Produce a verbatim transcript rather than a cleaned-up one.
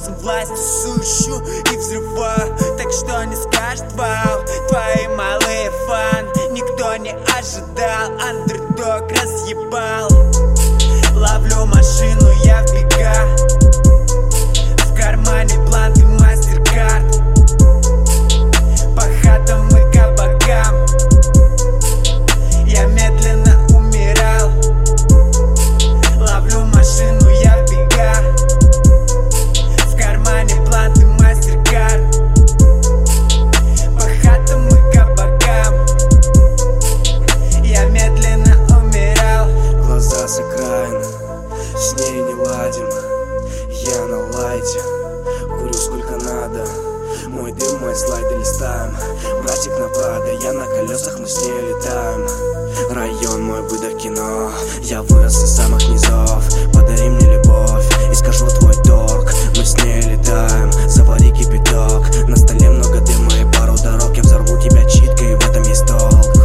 властен власть сущу и взрываю, так что не скажет вау. Твои малые фан никто не ожидал, андердог разъебал. Ловлю машину, я в бегах, в кармане блант и мастер-карт. По хатам и кабакам я медленно умирал. Ловлю машину, я в бегах, в кармане блант и мастер-карт. По хатам и кабакам я медленно умирал. Глаза с окраин, с ней не ладим. Я на лайте, курю сколько надо. Мой дым, мои слайды листаем. Братик на Прадо, я на колесах, мы с ней летаем. Район мой выдох кино, я вырос из самых низов. Подари мне любовь и скажу твой торг. Мы с ней летаем, завари кипяток. На столе много дыма и пару дорог. Я взорву тебя читкой, и в этом есть толк.